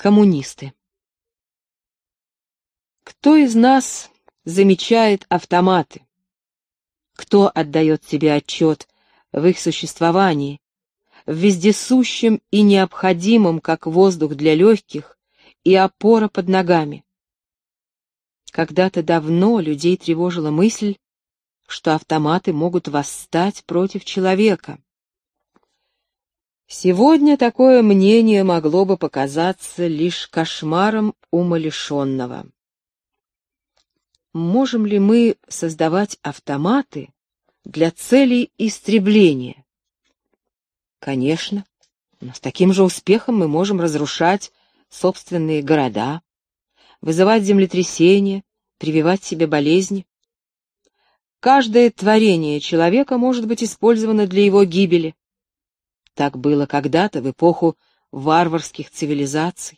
Коммунисты. Кто из нас замечает автоматы? Кто отдает себе отчет в их существовании, в вездесущем и необходимом, как воздух для легких, и опора под ногами? Когда-то давно людей тревожила мысль, что автоматы могут восстать против человека. Сегодня такое мнение могло бы показаться лишь кошмаром умалишенного. Можем ли мы создавать автоматы для целей истребления? Конечно, но с таким же успехом мы можем разрушать собственные города, вызывать землетрясения, прививать себе болезни. Каждое творение человека может быть использовано для его гибели. Так было когда-то в эпоху варварских цивилизаций.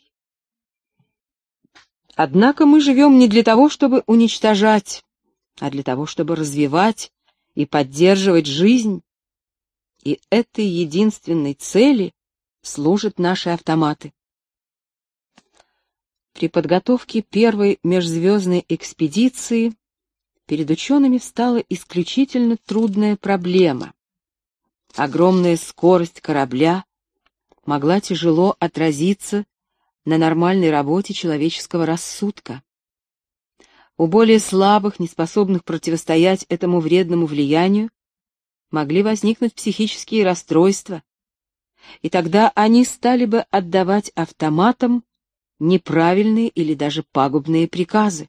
Однако мы живем не для того, чтобы уничтожать, а для того, чтобы развивать и поддерживать жизнь. И этой единственной цели служат наши автоматы. При подготовке первой межзвездной экспедиции перед учеными встала исключительно трудная проблема. Огромная скорость корабля могла тяжело отразиться на нормальной работе человеческого рассудка. У более слабых, неспособных противостоять этому вредному влиянию, могли возникнуть психические расстройства, и тогда они стали бы отдавать автоматам неправильные или даже пагубные приказы.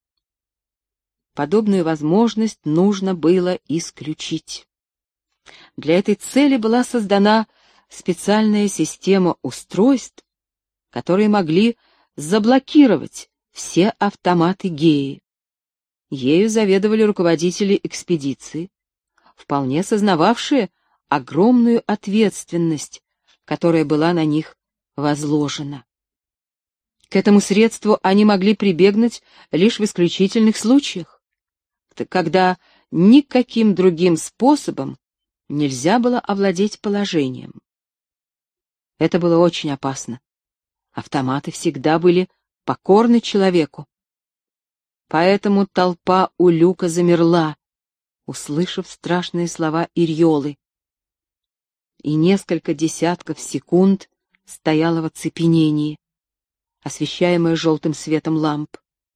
Подобную возможность нужно было исключить. Для этой цели была создана специальная система устройств, которые могли заблокировать все автоматы Геи. Ею заведовали руководители экспедиции, вполне сознававшие огромную ответственность, которая была на них возложена. К этому средству они могли прибегнуть лишь в исключительных случаях, когда никаким другим способом нельзя было овладеть положением. Это было очень опасно. Автоматы всегда были покорны человеку. Поэтому толпа у люка замерла, услышав страшные слова Ирьолы, и несколько десятков секунд стояла в оцепенении, освещаемая желтым светом ламп.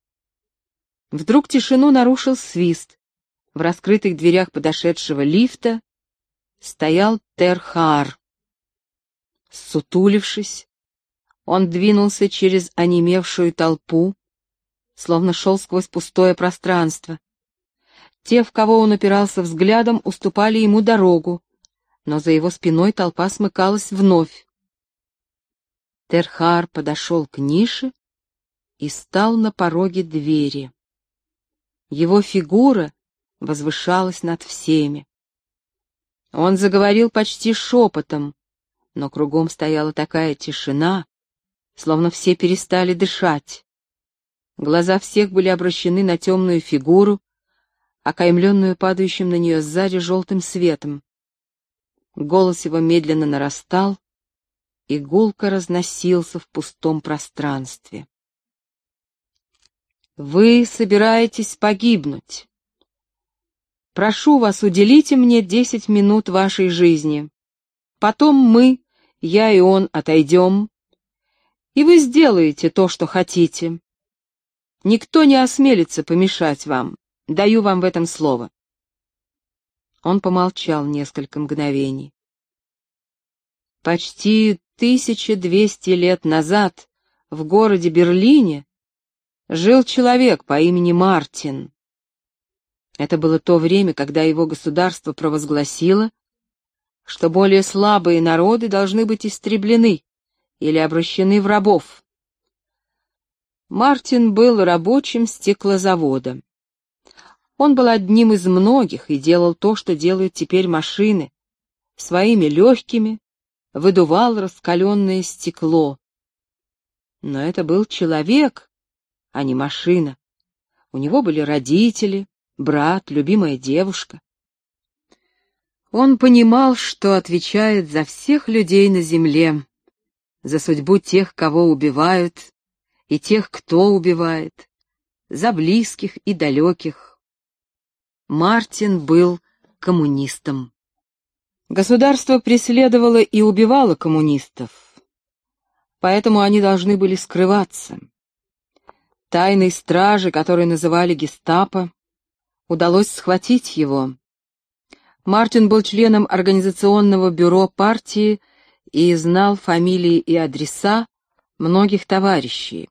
Вдруг тишину нарушил свист. В раскрытых дверях подошедшего лифта стоял Терхаар. Ссутулившись, он двинулся через онемевшую толпу, словно шел сквозь пустое пространство. Те, в кого он упирался взглядом, уступали ему дорогу, но за его спиной толпа смыкалась вновь. Терхаар подошел к нише и стал на пороге двери. Его фигура возвышалась над всеми. Он заговорил почти шепотом, но кругом стояла такая тишина, словно все перестали дышать. Глаза всех были обращены на темную фигуру, окаймленную падающим на нее сзади желтым светом. Голос его медленно нарастал, и гулко разносился в пустом пространстве. «Вы собираетесь погибнуть. Прошу вас, уделите мне 10 минут вашей жизни. Потом мы, я и он, отойдем, и вы сделаете то, что хотите. Никто не осмелится помешать вам, даю вам в этом слово». Он помолчал несколько мгновений. Почти 1200 лет назад в городе Берлине жил человек по имени Мартин. Это было то время, когда его государство провозгласило, что более слабые народы должны быть истреблены или обращены в рабов. Мартин был рабочим стеклозавода. Он был одним из многих и делал то, что делают теперь машины, своими легкими выдувал раскаленное стекло. Но это был человек, а не машина. У него были родители, брат, любимая девушка. Он понимал, что отвечает за всех людей на земле, за судьбу тех, кого убивают, и тех, кто убивает, за близких и далеких. Мартин был коммунистом. Государство преследовало и убивало коммунистов, поэтому они должны были скрываться. Тайной страже, которую называли гестапо, удалось схватить его. Мартин был членом организационного бюро партии и знал фамилии и адреса многих товарищей.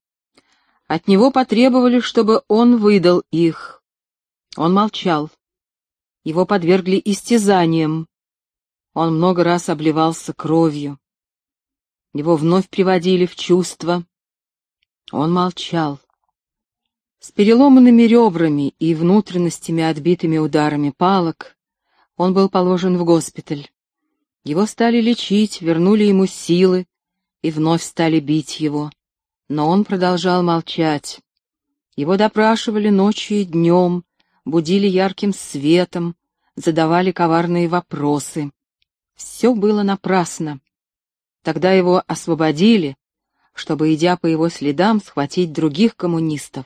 От него потребовали, чтобы он выдал их. Он молчал. Его подвергли истязаниям. Он много раз обливался кровью. Его вновь приводили в чувство. Он молчал. С переломанными ребрами и внутренностями, отбитыми ударами палок, он был положен в госпиталь. Его стали лечить, вернули ему силы и вновь стали бить его. Но он продолжал молчать. Его допрашивали ночью и днем, будили ярким светом, задавали коварные вопросы. Все было напрасно. Тогда его освободили, чтобы, идя по его следам, схватить других коммунистов.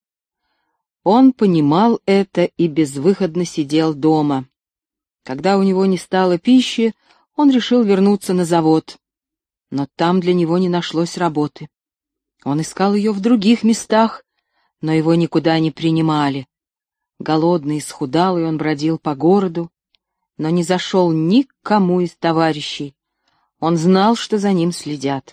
Он понимал это и безвыходно сидел дома. Когда у него не стало пищи, он решил вернуться на завод. Но там для него не нашлось работы. Он искал ее в других местах, но его никуда не принимали. Голодный, исхудалый, он бродил по городу, но не зашел ни к кому из товарищей. Он знал, что за ним следят.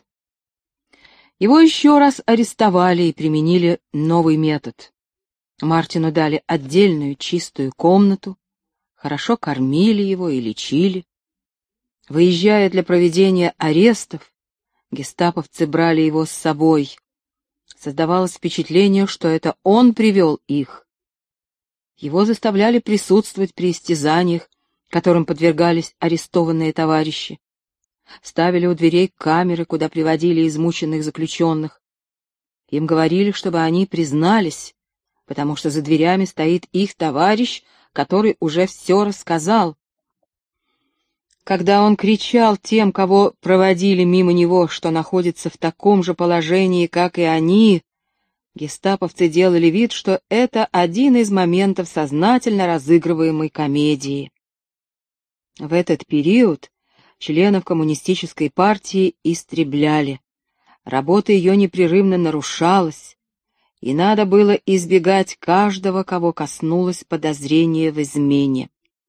Его еще раз арестовали и применили новый метод. Мартину дали отдельную чистую комнату, хорошо кормили его и лечили. Выезжая для проведения арестов, гестаповцы брали его с собой. Создавалось впечатление, что это он привел их. Его заставляли присутствовать при истязаниях, которым подвергались арестованные товарищи. Ставили у дверей камеры, куда приводили измученных заключенных. Им говорили, чтобы они признались, потому что за дверями стоит их товарищ, который уже все рассказал. Когда он кричал тем, кого проводили мимо него, что находится в таком же положении, как и они, гестаповцы делали вид, что это один из моментов сознательно разыгрываемой комедии. В этот период членов коммунистической партии истребляли. Работа ее непрерывно нарушалась, и надо было избегать каждого, кого коснулось подозрение в измене.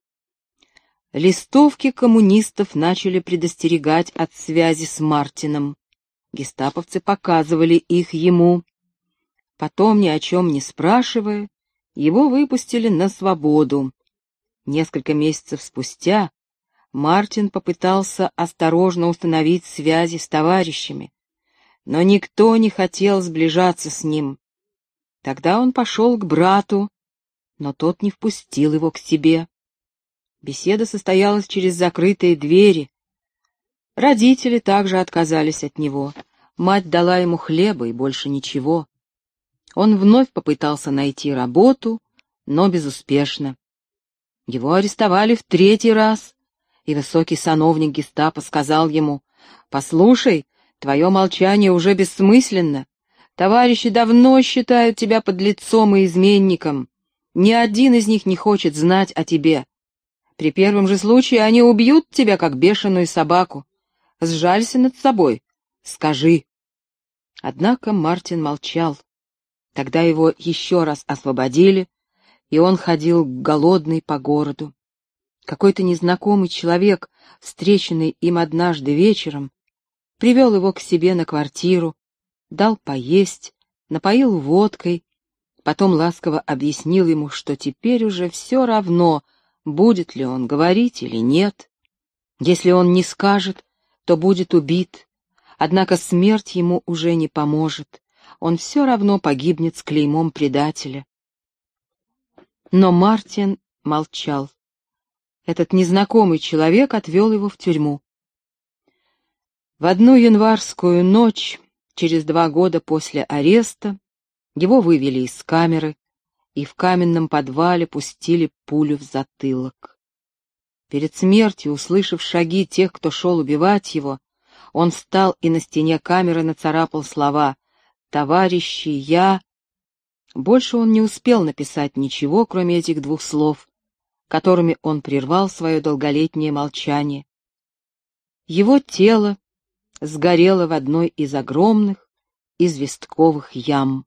Листовки коммунистов начали предостерегать от связи с Мартином. Гестаповцы показывали их ему. Потом, ни о чем не спрашивая, его выпустили на свободу. Несколько месяцев спустя Мартин попытался осторожно установить связи с товарищами, но никто не хотел сближаться с ним. Тогда он пошел к брату, но тот не впустил его к себе. Беседа состоялась через закрытые двери. Родители также отказались от него. Мать дала ему хлеба и больше ничего. Он вновь попытался найти работу, но безуспешно. Его арестовали в 3-й раз, и высокий сановник гестапо сказал ему: «Послушай, твое молчание уже бессмысленно. Товарищи давно считают тебя подлецом и изменником. Ни один из них не хочет знать о тебе. При первом же случае они убьют тебя, как бешеную собаку. Сжалься над собой, скажи». Однако Мартин молчал. Тогда его еще раз освободили, и он ходил голодный по городу. Какой-то незнакомый человек, встреченный им однажды вечером, привел его к себе на квартиру, дал поесть, напоил водкой, потом ласково объяснил ему, что теперь уже все равно, будет ли он говорить или нет. Если он не скажет, то будет убит, однако смерть ему уже не поможет, он все равно погибнет с клеймом предателя. Но Мартин молчал. Этот незнакомый человек отвел его в тюрьму. В одну январскую ночь, через 2 года после ареста, его вывели из камеры и в каменном подвале пустили пулю в затылок. Перед смертью, услышав шаги тех, кто шел убивать его, Он встал и на стене камеры нацарапал слова «Товарищи, я...» Больше он не успел написать ничего, кроме этих двух слов, которыми он прервал свое долголетнее молчание. Его тело сгорело в одной из огромных известковых ям.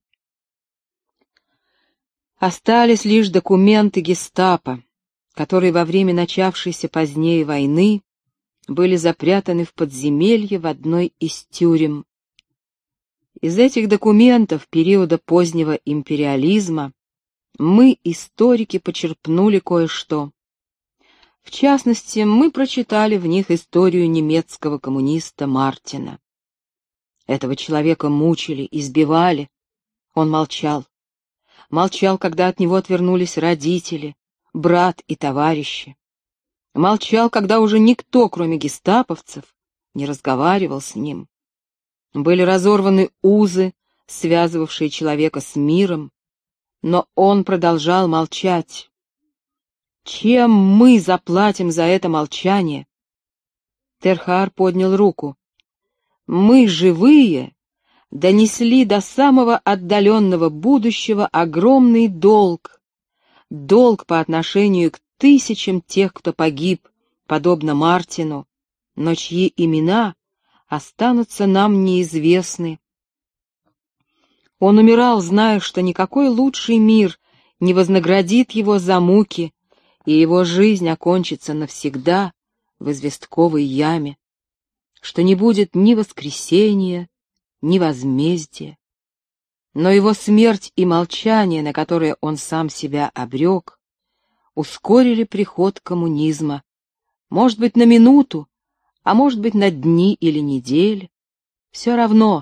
Остались лишь документы гестапо, которые во время начавшейся позднее войны были запрятаны в подземелье в одной из тюрем. Из этих документов периода позднего империализма мы, историки, почерпнули кое-что. В частности, мы прочитали в них историю немецкого коммуниста Мартина. Этого человека мучили, избивали. Он молчал. Молчал, когда от него отвернулись родители, брат и товарищи. Молчал, когда уже никто, кроме гестаповцев, не разговаривал с ним. Были разорваны узы, связывавшие человека с миром, но он продолжал молчать. Чем мы заплатим за это молчание? Терхаар поднял руку. Мы, живые, донесли до самого отдаленного будущего огромный долг. Долг по отношению к тысячам тех, кто погиб, подобно Мартину, но чьи имена останутся нам неизвестны. Он умирал, зная, что никакой лучший мир не вознаградит его за муки, и его жизнь окончится навсегда в известковой яме, что не будет ни воскресения, ни возмездия. Но его смерть и молчание, на которое он сам себя обрек, ускорили приход коммунизма, может быть, на минуту, а может быть, на дни или недели. Все равно.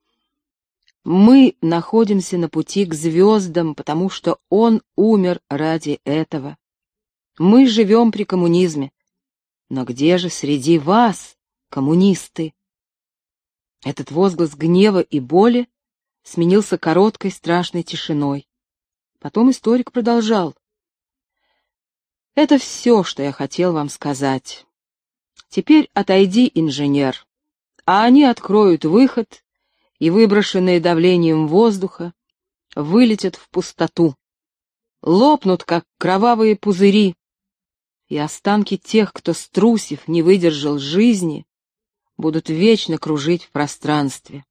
Мы находимся на пути к звездам, потому что он умер ради этого. Мы живем при коммунизме. Но где же среди вас коммунисты? Этот возглас гнева и боли сменился короткой страшной тишиной. Потом историк продолжал. Это все, что я хотел вам сказать. Теперь отойди, инженер, а они откроют выход, и выброшенные давлением воздуха вылетят в пустоту, лопнут, как кровавые пузыри, и останки тех, кто, струсив, не выдержал жизни, будут вечно кружить в пространстве.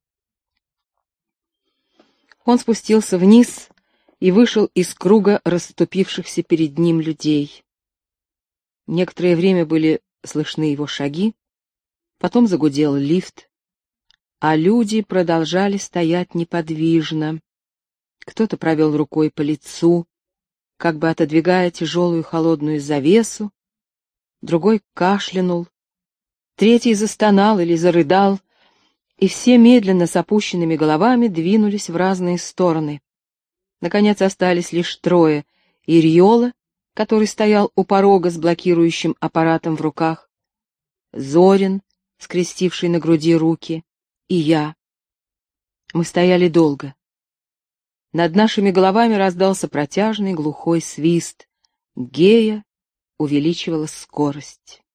Он спустился вниз и вышел из круга расступившихся перед ним людей. Некоторое время были слышны его шаги, потом загудел лифт, а люди продолжали стоять неподвижно. Кто-то провел рукой по лицу, как бы отодвигая тяжелую холодную завесу, другой кашлянул, третий застонал или зарыдал, и все медленно с опущенными головами двинулись в разные стороны. Наконец остались лишь трое: Ирьола, который стоял у порога с блокирующим аппаратом в руках, Зорин, скрестивший на груди руки, и я. Мы стояли долго. Над нашими головами раздался протяжный глухой свист. Гея увеличивала скорость.